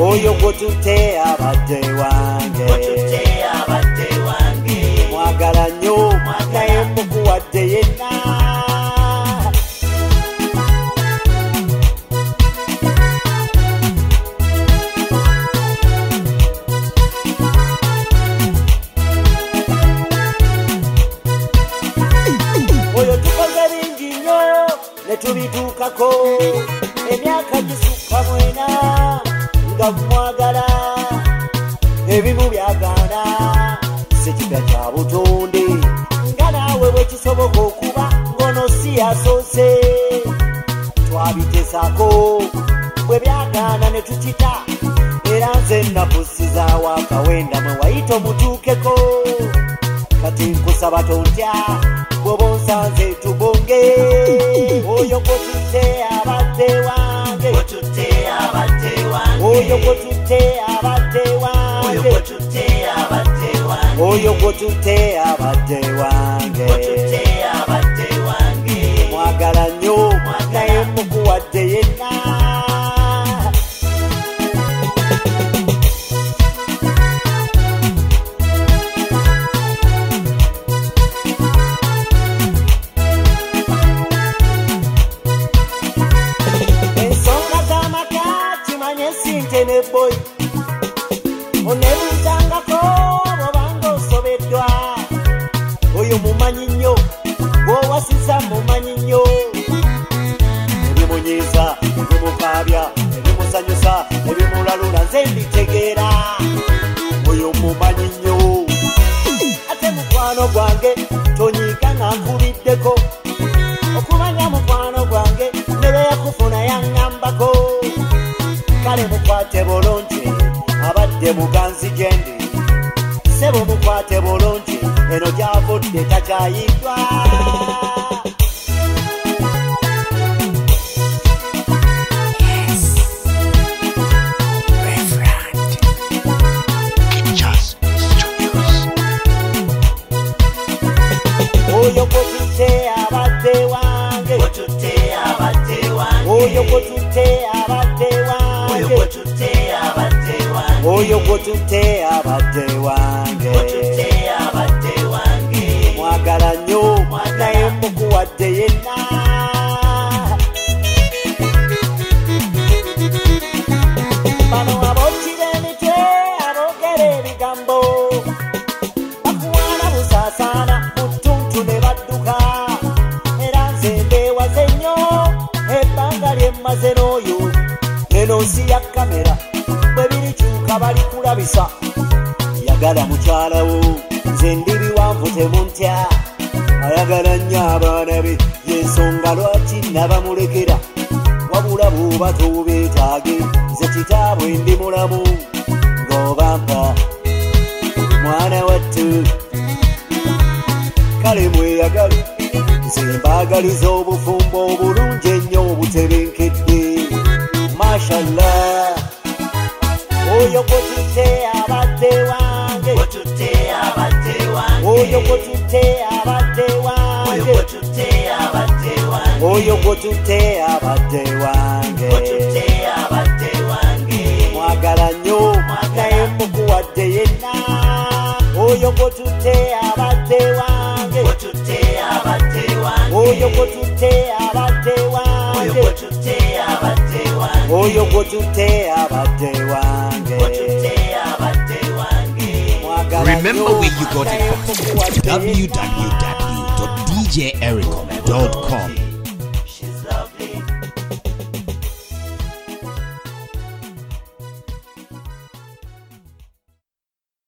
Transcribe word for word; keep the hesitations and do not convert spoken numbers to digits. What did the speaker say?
oyo gwotutte abadde wange mwagala nnyo naye mukuwadde yenna oyo tukoze bingi nnyo ne tubituukako emyaka gisukka mwena nga mwagala ebimu byagaana sekika kya butonde nga naawe bwe kisoboka okuba ngono si yasoose twabiteesako bwe byagaana ne tukita era nze nakusizaawo akawenda mwe wayita omutuukeko kati nkusaba tontya bw'oba onsanze tubonge oyo gwotutte abadde wange oyo gwotutte abadde wange oyo gwotutte abadde wange mwagala nnyo naye mukuwadde yenna ne boy onebuuzangako bw'obanga osobeddwa oyo mumanyi nnyo bw'owasiza mumanyi nnyo ebimunyiiza ebimukaabya ebimusanyusa ebimulalula nze mbitegeera oyo mumanyi nnyo ate mukwano gwange tonyiika nga nkubiddeko okumanya mukwano gwange ne beyakufuna yaŋŋambako kale mukwate bulungi abadde muganzi gyendi sebo mukwate bulungi eno gyavudde takyayiddwa oyo gwotutte abadde wange oyo gwotutte abadde wange oyo gwotutte abadde wange mwagala nnyo naye mukuwadde yenna bano abookira emitwe aboogera ebigambo bakuwaana busaasaana mu ttuntu ne badduka era nze mbeewaze nnyo ebbanga lyemmaze n'oyo eno nsi ya kamera bwe birikyuka balikulabisa yagala mukyalawo nze ndi biwanvu temuntya ayagala nnyo abaana be yensonga lwaki nabamulekera wabula bw'oba tobeetaage nze kitaabwe ndi mulamu ng'obampa mwana wattu kale mweyagale nze mbaagaliza obufumbo obulungi ennyo obutebenkedde mashallah oyo gwotutte abadde wange oyo gwotutte abadde wange oyo gwotutte abadde wange mwagala nnyo naye mukuwadde yenna oyo gwotutte abadde wange oyo gwotutte abadde wange oyo gwotutte abadde wange Remember where you got it from w w w dot d j ericom dot com